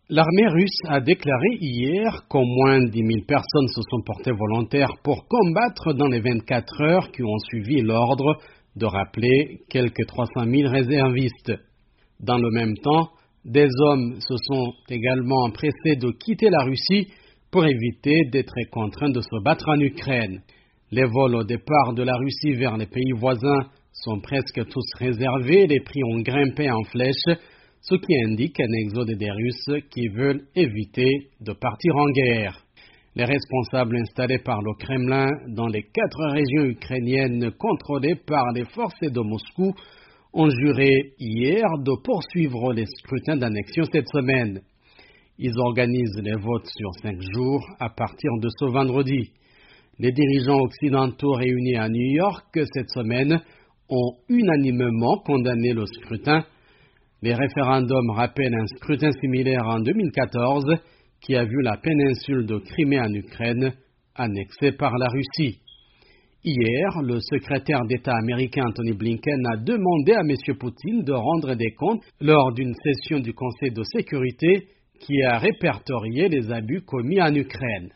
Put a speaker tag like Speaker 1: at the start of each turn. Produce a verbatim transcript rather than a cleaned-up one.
Speaker 1: L'armée russe a déclaré hier qu'au moins dix mille personnes se sont portées volontaires pour combattre dans les vingt-quatre heures qui ont suivi l'ordre de rappeler quelques trois cent mille réservistes. Dans le même temps, des hommes se sont également empressés de quitter la Russie pour éviter d'être contraints de se battre en Ukraine. Les vols au départ de la Russie vers les pays voisins sont presque tous réservés, les prix ont grimpé en flèche, ce qui indique un exode des Russes qui veulent éviter de partir en guerre. Les responsables installés par le Kremlin dans les quatre régions ukrainiennes contrôlées par les forces de Moscou ont juré hier de poursuivre les scrutins d'annexion cette semaine. Ils organisent les votes sur cinq jours à partir de ce vendredi. Les dirigeants occidentaux réunis à New York cette semaine ont unanimement condamné le scrutin. Les référendums rappellent un scrutin similaire en deux mille quatorze qui a vu la péninsule de Crimée en Ukraine annexée par la Russie. Hier, le secrétaire d'État américain Antony Blinken a demandé à M. Poutine de rendre des comptes lors d'une session du Conseil de sécurité qui a répertorié les abus commis en Ukraine.